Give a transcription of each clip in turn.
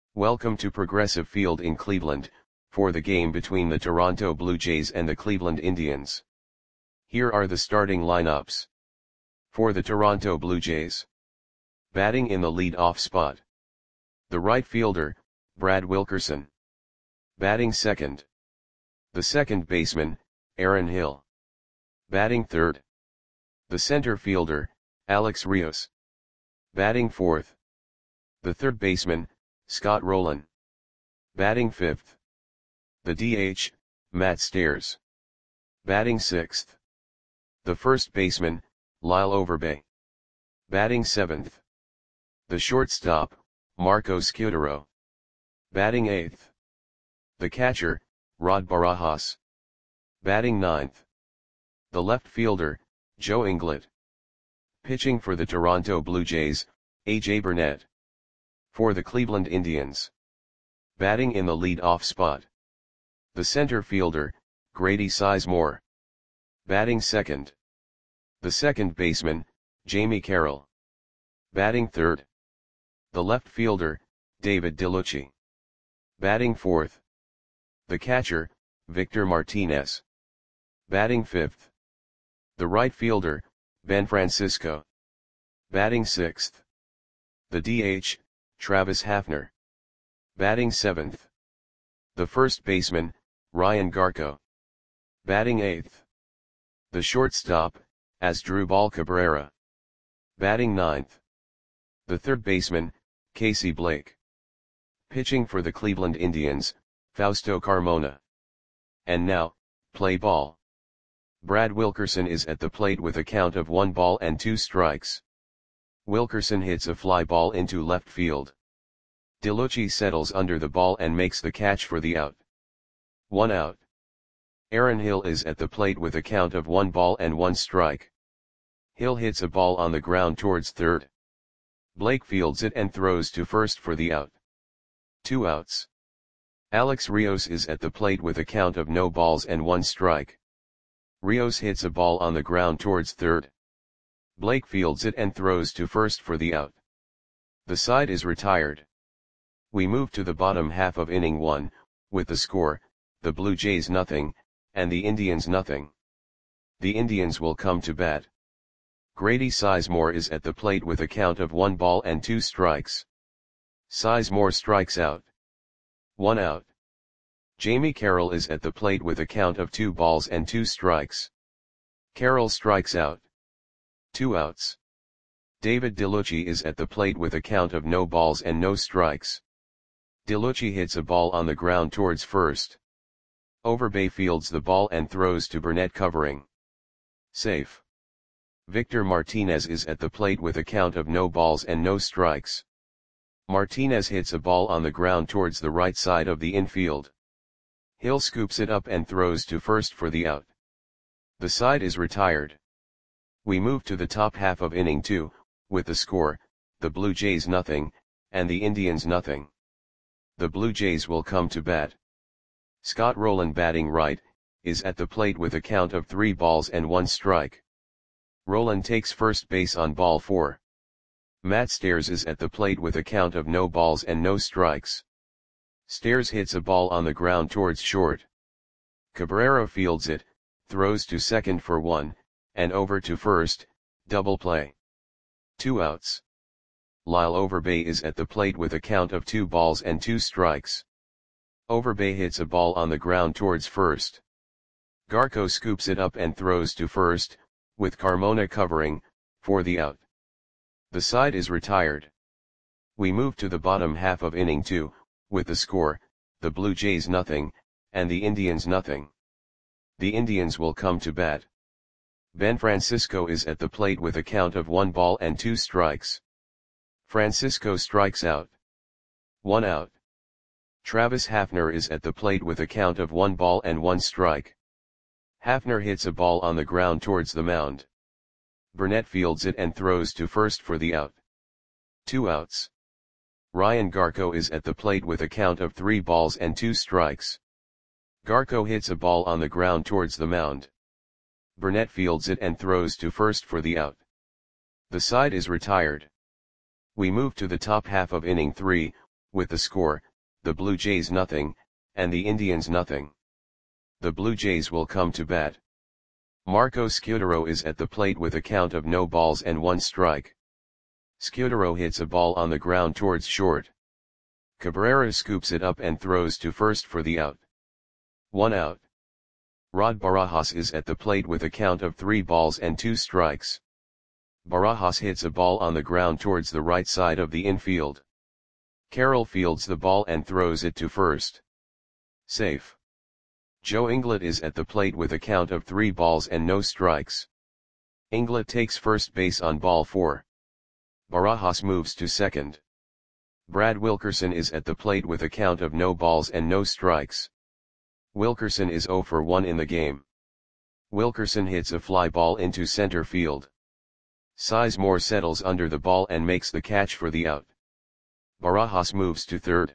Welcome to Progressive Field in Cleveland, for the game between the Toronto Blue Jays and the Cleveland Indians. Here are the starting lineups. For the Toronto Blue Jays. Batting in the lead-off spot. The right fielder, Brad Wilkerson. Batting second. The second baseman, Aaron Hill. Batting third. The center fielder, Alex Rios. Batting fourth. The third baseman, Scott Rolen. Batting fifth. The DH, Matt Stairs. Batting sixth. The first baseman, Lyle Overbay. Batting seventh. The shortstop, Marco Scutaro. Batting eighth. The catcher, Rod Barajas. Batting ninth. The left fielder, Joe Inglett. Pitching for the Toronto Blue Jays, A.J. Burnett. For the Cleveland Indians. Batting in the lead-off spot. The center fielder, Grady Sizemore. Batting second. The second baseman, Jamie Carroll. Batting third. The left fielder, David DeLucci. Batting fourth. The catcher, Victor Martinez. Batting fifth. The right fielder, Ben Francisco. Batting sixth. The DH, Travis Hafner. Batting seventh. The first baseman, Ryan Garko. Batting eighth. The shortstop, Asdrubal Cabrera. Batting ninth. The third baseman, Casey Blake. Pitching for the Cleveland Indians, Fausto Carmona. And now, play ball. Brad Wilkerson is at the plate with a count of 1 ball and 2 strikes. Wilkerson hits a fly ball into left field. DeLucci settles under the ball and makes the catch for the out. 1 out. Aaron Hill is at the plate with a count of 1 ball and 1 strike. Hill hits a ball on the ground towards third. Blake fields it and throws to first for the out. 2 outs. Alex Rios is at the plate with a count of no balls and 1 strike. Rios hits a ball on the ground towards third. Blake fields it and throws to first for the out. The side is retired. We move to the bottom half of inning 1, with the score, the Blue Jays nothing, and the Indians nothing. The Indians will come to bat. Grady Sizemore is at the plate with a count of 1 ball and 2 strikes. Sizemore strikes out. 1 out. Jamie Carroll is at the plate with a count of 2 balls and 2 strikes. Carroll strikes out. 2 outs. David DeLucci is at the plate with a count of no balls and no strikes. DeLucci hits a ball on the ground towards first. Overbay fields the ball and throws to Burnett covering. Safe. Victor Martinez is at the plate with a count of no balls and no strikes. Martinez hits a ball on the ground towards the right side of the infield. Hill scoops it up and throws to first for the out. The side is retired. We move to the top half of inning 2, with the score, the Blue Jays nothing, and the Indians nothing. The Blue Jays will come to bat. Scott Rolen batting right, is at the plate with a count of 3 balls and 1 strike. Rolen takes first base on ball 4. Matt Stairs is at the plate with a count of no balls and no strikes. Stairs hits a ball on the ground towards short. Cabrera fields it, throws to second for 1, and over to first, double play. 2 outs. Lyle Overbay is at the plate with a count of 2 balls and 2 strikes. Overbay hits a ball on the ground towards first. Garko scoops it up and throws to first, with Carmona covering, for the out. The side is retired. We move to the bottom half of inning 2, with the score, the Blue Jays nothing, and the Indians nothing. The Indians will come to bat. Ben Francisco is at the plate with a count of 1 ball and 2 strikes. Francisco strikes out. 1 out. Travis Hafner is at the plate with a count of 1 ball and 1 strike. Hafner hits a ball on the ground towards the mound. Burnett fields it and throws to first for the out. 2 outs. Ryan Garko is at the plate with a count of 3 balls and 2 strikes. Garko hits a ball on the ground towards the mound. Burnett fields it and throws to first for the out. The side is retired. We move to the top half of inning 3, with the score, the Blue Jays nothing, and the Indians nothing. The Blue Jays will come to bat. Marco Scutaro is at the plate with a count of no balls and 1 strike. Scutaro hits a ball on the ground towards short. Cabrera scoops it up and throws to first for the out. 1 out. Rod Barajas is at the plate with a count of 3 balls and 2 strikes. Barajas hits a ball on the ground towards the right side of the infield. Carroll fields the ball and throws it to first. Safe. Joe Inglet is at the plate with a count of 3 balls and no strikes. Inglet takes first base on ball 4. Barajas moves to second. Brad Wilkerson is at the plate with a count of no balls and no strikes. Wilkerson is 0 for 1 in the game. Wilkerson hits a fly ball into center field. Sizemore settles under the ball and makes the catch for the out. Barajas moves to third.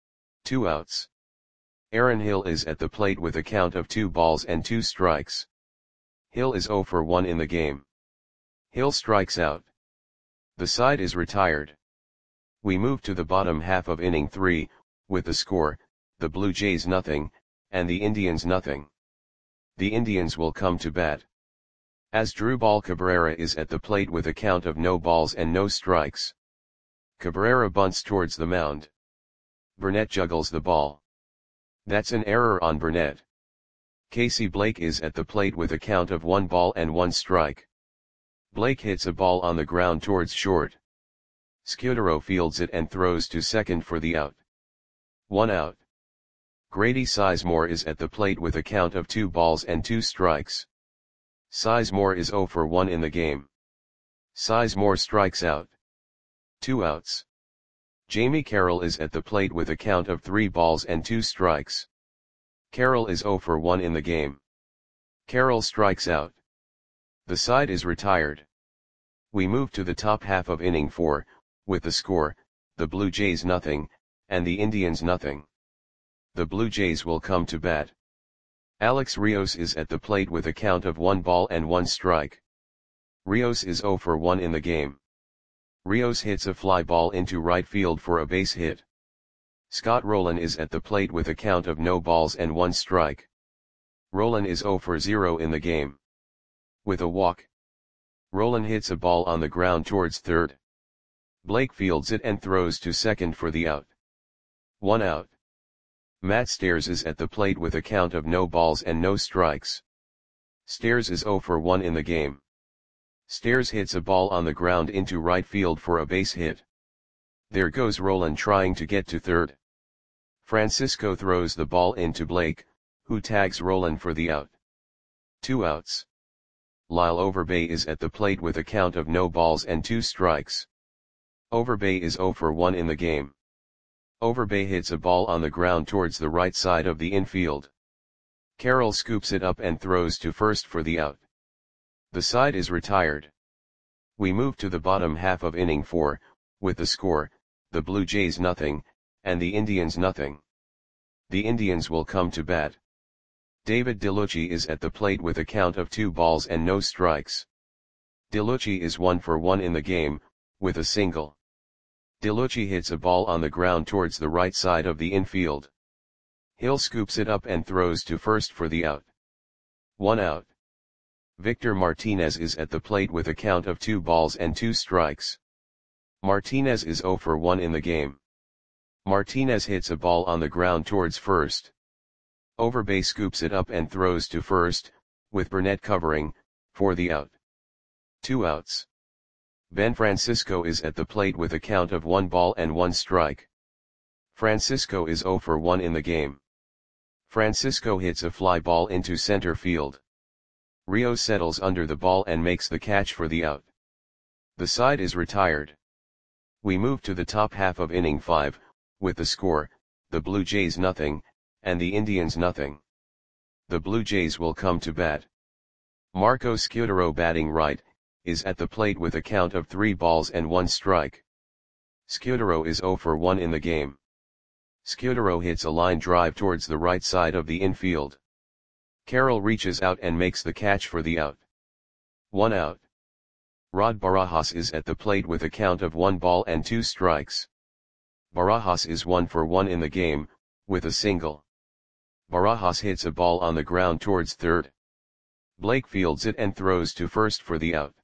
2 outs. Aaron Hill is at the plate with a count of 2 balls and 2 strikes. Hill is 0 for 1 in the game. Hill strikes out. The side is retired. We move to the bottom half of inning 3, with the score, the Blue Jays nothing, and the Indians nothing. The Indians will come to bat. Asdrubal Cabrera is at the plate with a count of no balls and no strikes. Cabrera bunts towards the mound. Burnett juggles the ball. That's an error on Burnett. Casey Blake is at the plate with a count of 1 ball and 1 strike. Blake hits a ball on the ground towards short. Scutaro fields it and throws to second for the out. 1 out. Grady Sizemore is at the plate with a count of 2 balls and 2 strikes. Sizemore is 0 for 1 in the game. Sizemore strikes out. 2 outs. Jamie Carroll is at the plate with a count of 3 balls and 2 strikes. Carroll is 0 for 1 in the game. Carroll strikes out. The side is retired. We move to the top half of inning 4, with the score, the Blue Jays nothing, and the Indians nothing. The Blue Jays will come to bat. Alex Rios is at the plate with a count of 1 ball and 1 strike. Rios is 0 for 1 in the game. Rios hits a fly ball into right field for a base hit. Scott Rowland is at the plate with a count of no balls and 1 strike. Rowland is 0 for 0 in the game. With a walk, Rowland hits a ball on the ground towards third. Blake fields it and throws to second for the out. 1 out. Matt Stairs is at the plate with a count of no balls and no strikes. Stairs is 0 for 1 in the game. Stairs hits a ball on the ground into right field for a base hit. There goes Rowland trying to get to third. Francisco throws the ball into Blake, who tags Rowland for the out. 2 outs. Lyle Overbay is at the plate with a count of no balls and 2 strikes. Overbay is 0 for 1 in the game. Overbay hits a ball on the ground towards the right side of the infield. Carroll scoops it up and throws to first for the out. The side is retired. We move to the bottom half of inning 4, with the score, the Blue Jays nothing, and the Indians nothing. The Indians will come to bat. David DeLucci is at the plate with a count of 2 balls and no strikes. DeLucci is 1 for 1 in the game, with a single. DeLucci hits a ball on the ground towards the right side of the infield. Hill scoops it up and throws to first for the out. 1 out. Victor Martinez is at the plate with a count of 2 balls and 2 strikes. Martinez is 0 for 1 in the game. Martinez hits a ball on the ground towards first. Overbay scoops it up and throws to first, with Burnett covering, for the out. 2 outs. Ben Francisco is at the plate with a count of 1 ball and 1 strike. Francisco is 0 for 1 in the game. Francisco hits a fly ball into center field. Rio settles under the ball and makes the catch for the out. The side is retired. We move to the top half of inning 5, with the score, the Blue Jays nothing, and the Indians nothing. The Blue Jays will come to bat. Marco Scutaro, batting right, is at the plate with a count of 3 balls and 1 strike. Scutaro is 0 for 1 in the game. Scutaro hits a line drive towards the right side of the infield. Carroll reaches out and makes the catch for the out. 1 out. Rod Barajas is at the plate with a count of 1 ball and 2 strikes. Barajas is 1 for 1 in the game, with a single. Barajas hits a ball on the ground towards third. Blake fields it and throws to first for the out.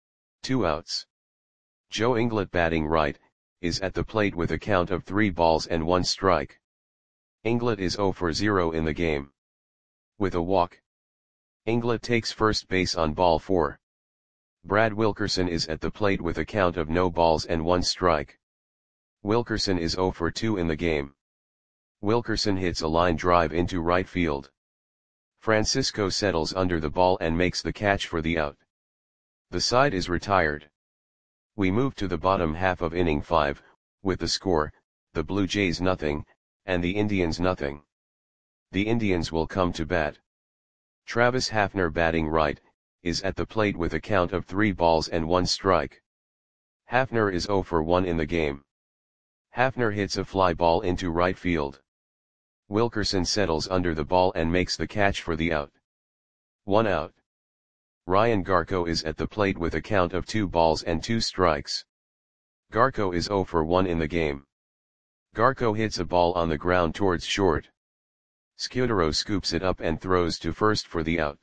2 outs. Joe Inglet batting right, is at the plate with a count of 3 balls and 1 strike. Inglet is 0 for 0 in the game. With a walk. Inglet takes first base on ball 4. Brad Wilkerson is at the plate with a count of no balls and 1 strike. Wilkerson is 0 for 2 in the game. Wilkerson hits a line drive into right field. Francisco settles under the ball and makes the catch for the out. The side is retired. We move to the bottom half of inning 5, with the score, the Blue Jays nothing, and the Indians nothing. The Indians will come to bat. Travis Hafner batting right, is at the plate with a count of 3 balls and 1 strike. Hafner is 0 for 1 in the game. Hafner hits a fly ball into right field. Wilkerson settles under the ball and makes the catch for the out. 1 out. Ryan Garco is at the plate with a count of 2 balls and 2 strikes. Garco is 0 for 1 in the game. Garco hits a ball on the ground towards short. Scudero scoops it up and throws to first for the out.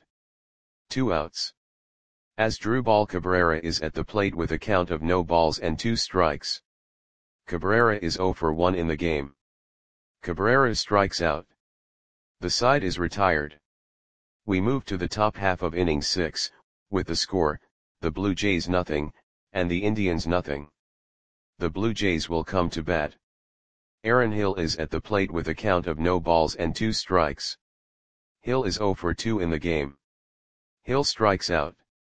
2 outs. Asdrubal Cabrera is at the plate with a count of no balls and 2 strikes. Cabrera is 0 for 1 in the game. Cabrera strikes out. The side is retired. We move to the top half of inning 6, with the score, the Blue Jays nothing, and the Indians nothing. The Blue Jays will come to bat. Aaron Hill is at the plate with a count of no balls and 2 strikes. Hill is 0 for 2 in the game. Hill strikes out.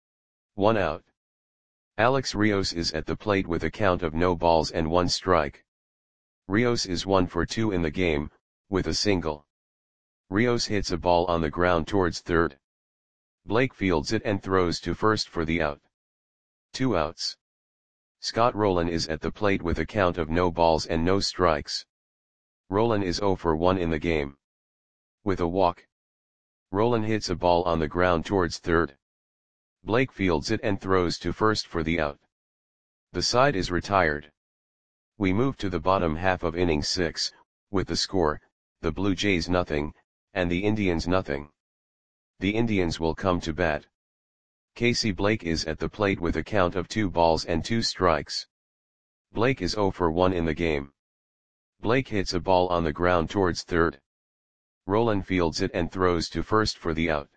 1 out. Alex Rios is at the plate with a count of no balls and 1 strike. Rios is 1 for 2 in the game, with a single. Rios hits a ball on the ground towards third. Blake fields it and throws to first for the out. 2 outs. Scott Rowland is at the plate with a count of no balls and no strikes. Rowland is 0 for 1 in the game. With a walk. Rowland hits a ball on the ground towards third. Blake fields it and throws to first for the out. The side is retired. We move to the bottom half of inning 6, with the score, the Blue Jays nothing, and the Indians nothing. The Indians will come to bat. Casey Blake is at the plate with a count of 2 balls and 2 strikes. Blake is 0 for 1 in the game. Blake hits a ball on the ground towards third. Rowland fields it and throws to first for the out.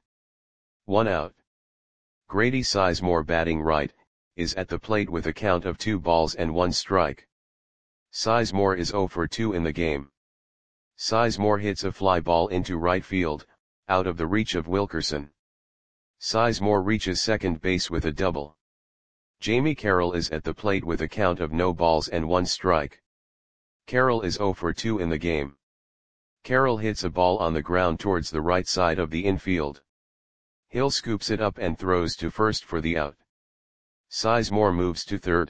1 out. Grady Sizemore batting right, is at the plate with a count of 2 balls and 1 strike. Sizemore is 0 for 2 in the game. Sizemore hits a fly ball into right field, out of the reach of Wilkerson. Sizemore reaches second base with a double. Jamie Carroll is at the plate with a count of no balls and 1 strike. Carroll is 0 for 2 in the game. Carroll hits a ball on the ground towards the right side of the infield. Hill scoops it up and throws to first for the out. Sizemore moves to third.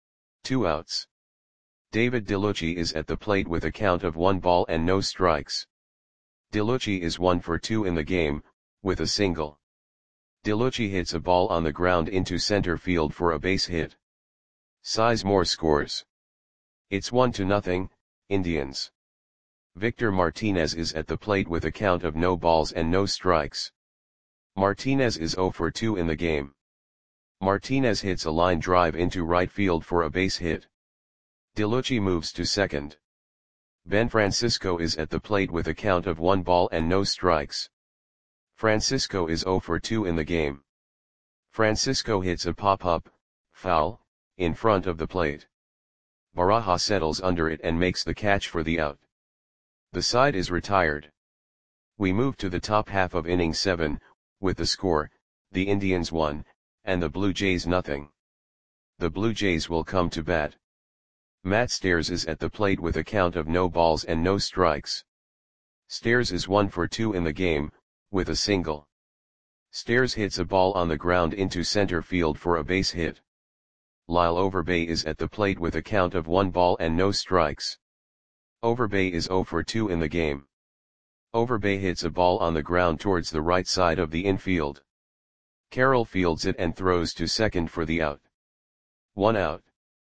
2 outs. David DeLucci is at the plate with a count of 1 ball and no strikes. DeLucci is 1 for 2 in the game, with a single. DeLucci hits a ball on the ground into center field for a base hit. Sizemore scores. It's 1-0, Indians. Victor Martinez is at the plate with a count of no balls and no strikes. Martinez is 0 for 2 in the game. Martinez hits a line drive into right field for a base hit. DeLucci moves to second. Ben Francisco is at the plate with a count of 1 ball and no strikes. Francisco is 0 for 2 in the game. Francisco hits a pop-up, foul, in front of the plate. Barajas settles under it and makes the catch for the out. The side is retired. We move to the top half of inning 7, with the score, the Indians 1, and the Blue Jays nothing. The Blue Jays will come to bat. Matt Stairs is at the plate with a count of no balls and no strikes. Stairs is 1 for 2 in the game, with a single. Stairs hits a ball on the ground into center field for a base hit. Lyle Overbay is at the plate with a count of 1 ball and no strikes. Overbay is 0 for 2 in the game. Overbay hits a ball on the ground towards the right side of the infield. Carroll fields it and throws to second for the out. 1 out.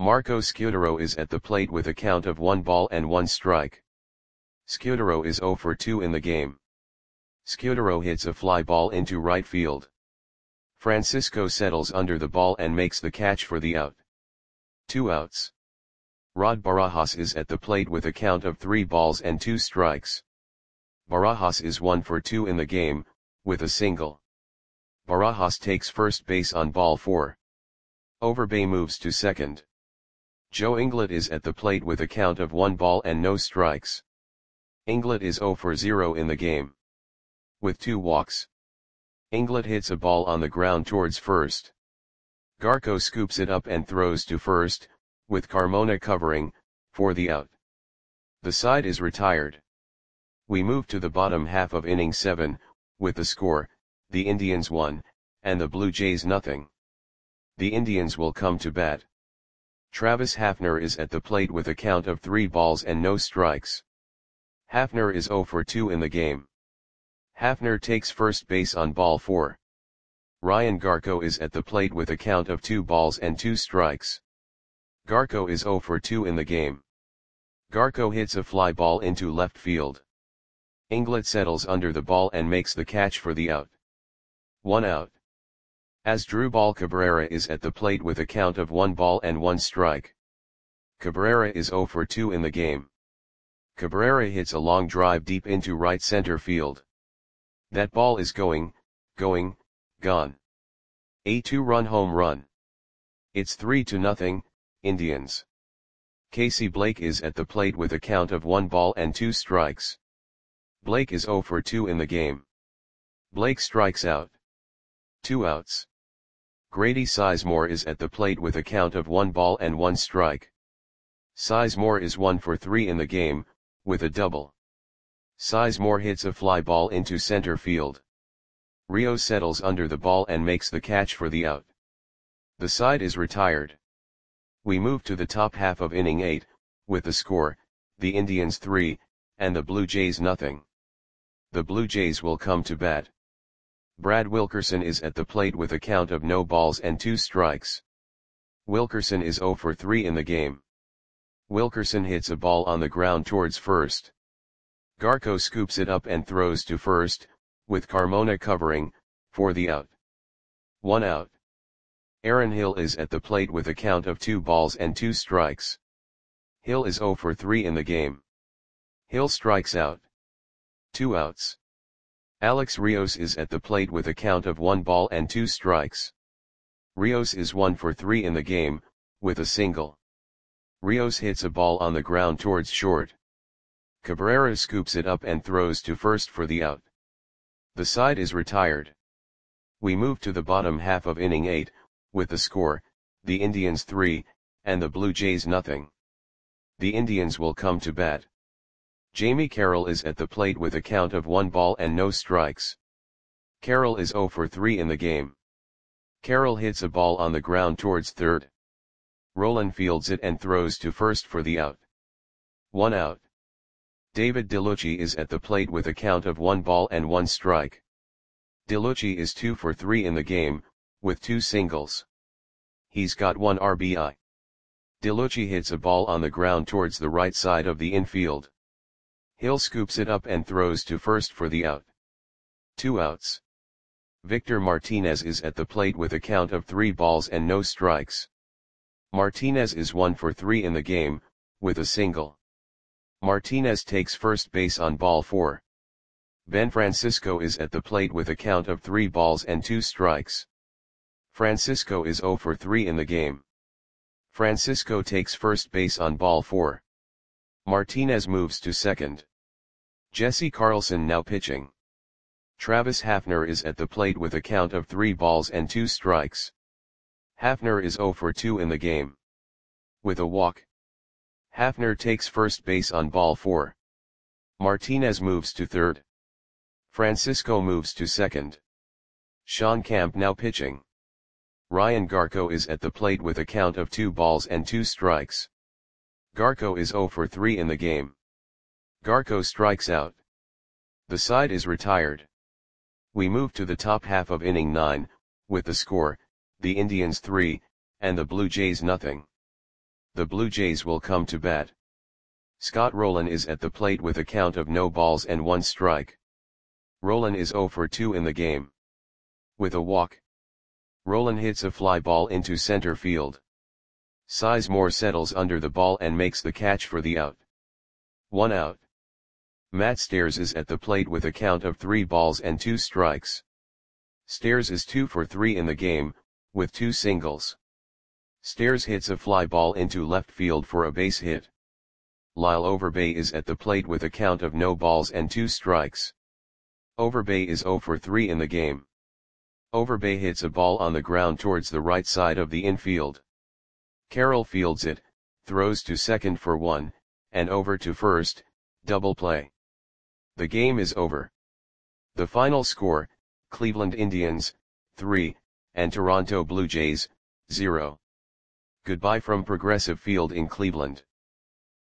Marco Scudero is at the plate with a count of 1 ball and 1 strike. Scudero is 0 for 2 in the game. Scudero hits a fly ball into right field. Francisco settles under the ball and makes the catch for the out. 2 outs. Rod Barajas is at the plate with a count of 3 balls and 2 strikes. Barajas is 1 for 2 in the game, with a single. Barajas takes first base on ball 4. Overbay moves to second. Joe Inglet is at the plate with a count of 1 ball and no strikes. Inglet is 0 for 0 in the game. With 2 walks. Inglet hits a ball on the ground towards first. Garco scoops it up and throws to first, with Carmona covering, for the out. The side is retired. We move to the bottom half of inning 7, with the score, the Indians 1, and the Blue Jays nothing. The Indians will come to bat. Travis Hafner is at the plate with a count of 3 balls and no strikes. Hafner is 0 for 2 in the game. Hafner takes first base on ball 4. Ryan Garco is at the plate with a count of 2 balls and 2 strikes. Garco is 0 for 2 in the game. Garco hits a fly ball into left field. Inglet settles under the ball and makes the catch for the out. 1 out. Asdrubal Cabrera is at the plate with a count of 1 ball and 1 strike. Cabrera is 0 for 2 in the game. Cabrera hits a long drive deep into right center field. That ball is gone. A 2-run home run. It's 3-0, Indians. Casey Blake is at the plate with a count of 1 ball and 2 strikes. Blake is 0 for 2 in the game. Blake strikes out. 2 outs. Grady Sizemore is at the plate with a count of 1 ball and 1 strike. Sizemore is 1 for 3 in the game, with a double. Sizemore hits a fly ball into center field. Rios settles under the ball and makes the catch for the out. The side is retired. We move to the top half of inning 8, with the score, the Indians 3, and the Blue Jays nothing. The Blue Jays will come to bat. Brad Wilkerson is at the plate with a count of no balls and 2 strikes. Wilkerson is 0 for 3 in the game. Wilkerson hits a ball on the ground towards first. Garco scoops it up and throws to first, with Carmona covering, for the out. 1 out. Aaron Hill is at the plate with a count of 2 balls and 2 strikes. Hill is 0 for 3 in the game. Hill strikes out. 2 outs. Alex Rios is at the plate with a count of 1 ball and 2 strikes. Rios is 1 for 3 in the game, with a single. Rios hits a ball on the ground towards short. Cabrera scoops it up and throws to first for the out. The side is retired. We move to the bottom half of inning 8, with the score, the Indians 3, and the Blue Jays nothing. The Indians will come to bat. Jamie Carroll is at the plate with a count of 1 ball and no strikes. Carroll is 0 for 3 in the game. Carroll hits a ball on the ground towards third. Roland fields it and throws to first for the out. 1 out. David DeLucci is at the plate with a count of 1 ball and 1 strike. DeLucci is 2 for 3 in the game, with 2 singles. He's got 1 RBI. DeLucci hits a ball on the ground towards the right side of the infield. Hill scoops it up and throws to first for the out. 2 outs. Victor Martinez is at the plate with a count of 3 balls and no strikes. Martinez is 1 for 3 in the game, with a single. Martinez takes first base on ball 4. Ben Francisco is at the plate with a count of 3 balls and 2 strikes. Francisco is 0 for 3 in the game. Francisco takes first base on ball 4. Martinez moves to second. Jesse Carlson now pitching. Travis Hafner is at the plate with a count of 3 balls and 2 strikes. Hafner is 0 for 2 in the game. With a walk. Hafner takes first base on ball 4. Martinez moves to third. Francisco moves to second. Sean Camp now pitching. Ryan Garco is at the plate with a count of 2 balls and 2 strikes. Garco is 0 for 3 in the game. Garco strikes out. The side is retired. We move to the top half of inning 9, with the score, the Indians 3, and the Blue Jays nothing. the Blue Jays will come to bat. Scott Rolen is at the plate with a count of no balls and 1 strike. Rolen is 0 for 2 in the game. With a walk, Rolen hits a fly ball into center field. Sizemore settles under the ball and makes the catch for the out. 1 out. Matt Stairs is at the plate with a count of 3 balls and 2 strikes. Stairs is 2 for 3 in the game, with 2 singles. Stairs hits a fly ball into left field for a base hit. Lyle Overbay is at the plate with a count of no balls and 2 strikes. Overbay is 0 for 3 in the game. Overbay hits a ball on the ground towards the right side of the infield. Carroll fields it, throws to second for 1, and over to first, double play. The game is over. The final score, Cleveland Indians, 3, and Toronto Blue Jays, 0. Goodbye from Progressive Field in Cleveland.